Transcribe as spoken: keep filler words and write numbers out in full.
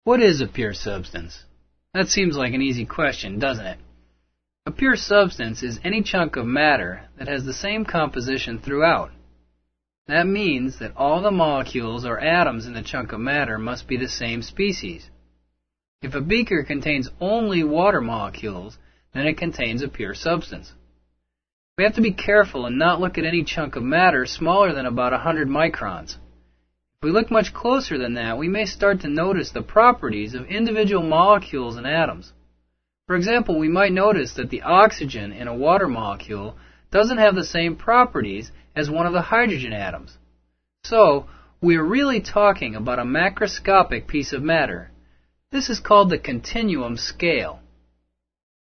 What is a pure substance? That seems like an easy question, doesn't it? A pure substance is any chunk of matter that has the same composition throughout. That means that all the molecules or atoms in the chunk of matter must be the same species. If a beaker contains only water molecules, then it contains a pure substance. We have to be careful and not look at any chunk of matter smaller than about one hundred microns. If we look much closer than that, we may start to notice the properties of individual molecules and atoms. For example, we might notice that the oxygen in a water molecule doesn't have the same properties as one of the hydrogen atoms. So, we are really talking about a macroscopic piece of matter. This is called the continuum scale.